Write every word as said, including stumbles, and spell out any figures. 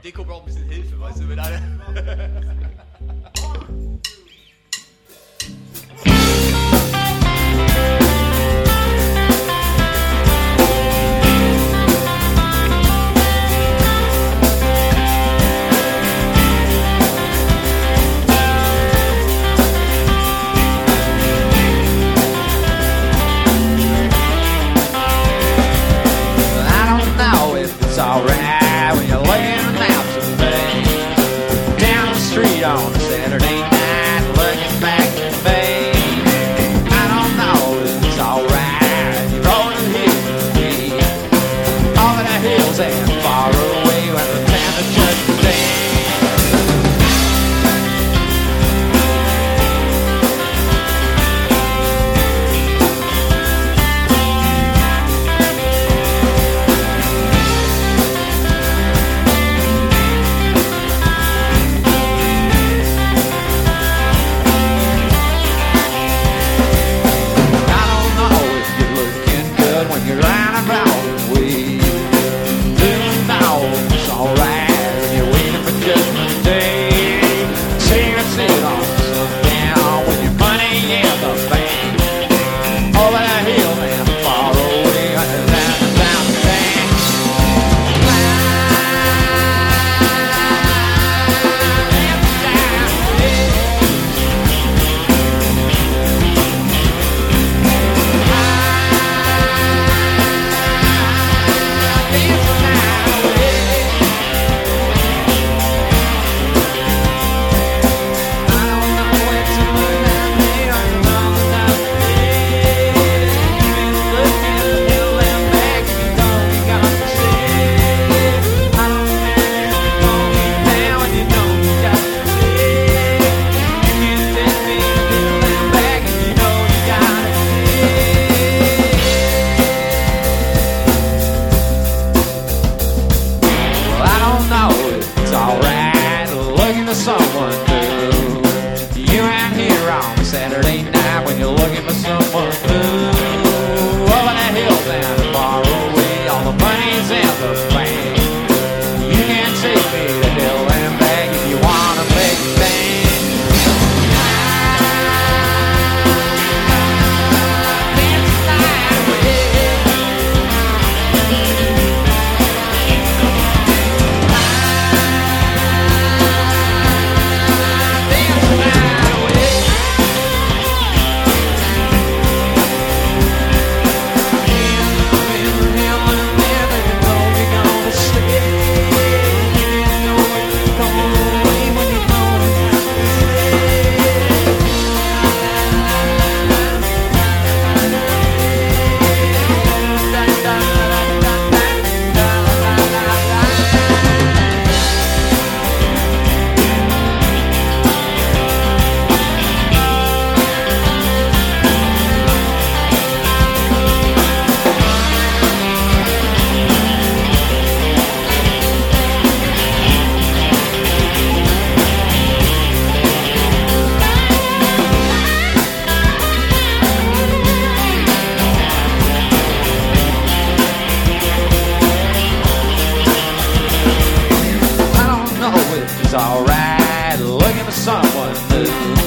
Deko braucht ein bisschen Hilfe, weißt du, mit einer. It's alright when you're looking out some things down the street on a Saturday night, looking back at me. I don't know if it's alright. You're rolling hills with me, over the hills and far away when the band of church sings. You're round about we do know it's alright when you're waiting for Judgment Day. See you sit on sundown with your money in the bank, over the hill and far away down the down the bank. Someone new, you out here on Saturday night when you're looking for someone new, over the hills and far away, all the money's in the bank. You can take me to hell and back if you wanna make it bang. It's alright looking for someone new.